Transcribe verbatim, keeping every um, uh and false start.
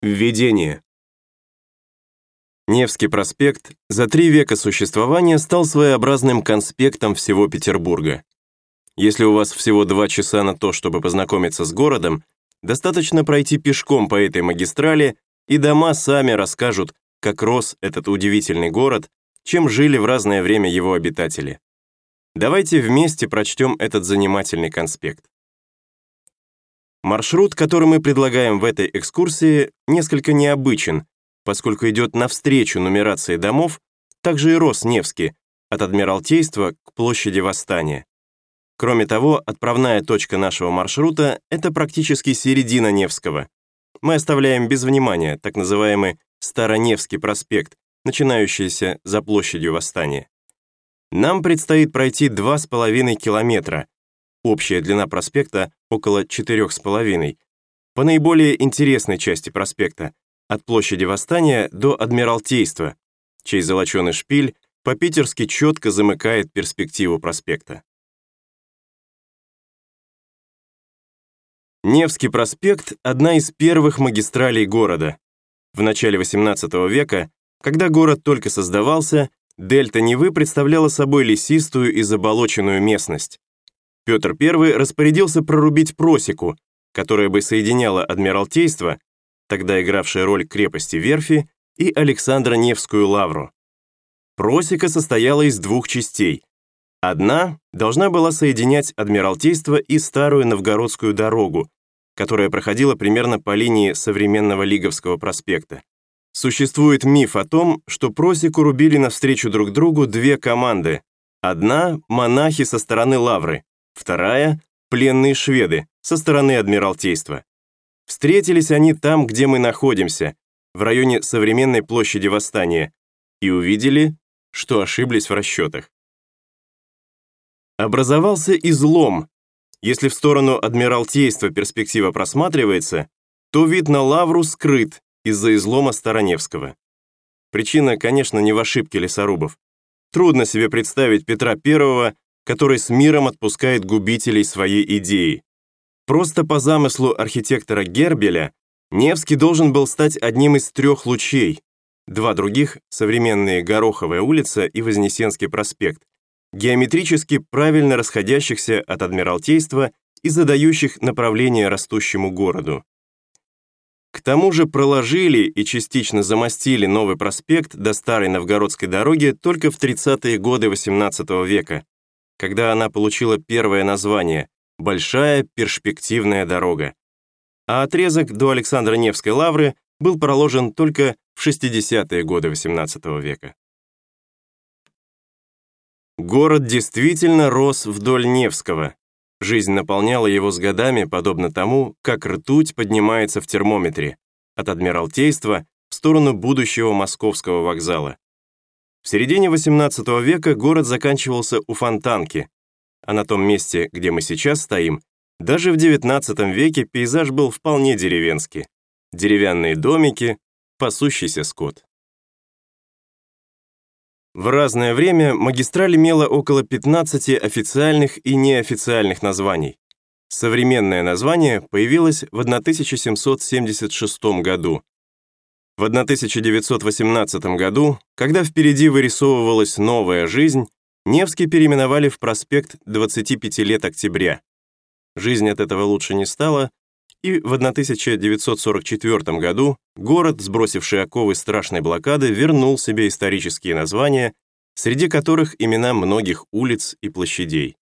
Введение. Невский проспект за три века существования стал своеобразным конспектом всего Петербурга. Если у вас всего два часа на то, чтобы познакомиться с городом, достаточно пройти пешком по этой магистрали, и дома сами расскажут, как рос этот удивительный город, чем жили в разное время его обитатели. Давайте вместе прочтем этот занимательный конспект. Маршрут, который мы предлагаем в этой экскурсии, несколько необычен, поскольку идет навстречу нумерации домов, также и рос Невский, от Адмиралтейства к площади Восстания. Кроме того, отправная точка нашего маршрута – это практически середина Невского. Мы оставляем без внимания так называемый Староневский проспект, начинающийся за площадью Восстания. Нам предстоит пройти два с половиной километра, общая длина проспекта около четырех с половиной, по наиболее интересной части проспекта, от площади Восстания до Адмиралтейства, чей золоченый шпиль по-питерски четко замыкает перспективу проспекта. Невский проспект – одна из первых магистралей города. В начале восемнадцатого века, когда город только создавался, дельта Невы представляла собой лесистую и заболоченную местность. Петр Первый распорядился прорубить просеку, которая бы соединяла Адмиралтейство, тогда игравшее роль крепости верфи, и Александро-Невскую лавру. Просека состояла из двух частей. Одна должна была соединять Адмиралтейство и Старую Новгородскую дорогу, которая проходила примерно по линии современного Лиговского проспекта. Существует миф о том, что просеку рубили навстречу друг другу две команды. Одна – монахи со стороны лавры, вторая – пленные шведы со стороны Адмиралтейства. Встретились они там, где мы находимся, в районе современной площади Восстания, и увидели, что ошиблись в расчетах. Образовался излом. Если в сторону Адмиралтейства перспектива просматривается, то вид на лавру скрыт из-за излома Староневского. Причина, конечно, не в ошибке лесорубов. Трудно себе представить Петра Первого, который с миром отпускает губителей своей идеи. Просто по замыслу архитектора Гербеля Невский должен был стать одним из трех лучей. Два других, современные Гороховая улица и Вознесенский проспект, геометрически правильно расходящихся от Адмиралтейства и задающих направление растущему городу. К тому же проложили и частично замостили новый проспект до Старой Новгородской дороги только в тридцатые годы восемнадцатого века, когда она получила первое название «Большая перспективная дорога», а отрезок до Александро-Невской лавры был проложен только в шестидесятые годы восемнадцатого века. Город действительно рос вдоль Невского. Жизнь наполняла его с годами, подобно тому, как ртуть поднимается в термометре, от Адмиралтейства в сторону будущего Московского вокзала. В середине восемнадцатого века город заканчивался у Фонтанки, а на том месте, где мы сейчас стоим, даже в девятнадцатом веке пейзаж был вполне деревенский. Деревянные домики, пасущийся скот. В разное время магистраль имела около пятнадцати официальных и неофициальных названий. Современное название появилось в тысяча семьсот семьдесят шестом году. В тысяча девятьсот восемнадцатом году, когда впереди вырисовывалась новая жизнь, Невский переименовали в проспект двадцати пяти лет октября. Жизнь от этого лучше не стала, и в тысяча девятьсот сорок четвёртом году город, сбросивший оковы страшной блокады, вернул себе исторические названия, среди которых имена многих улиц и площадей.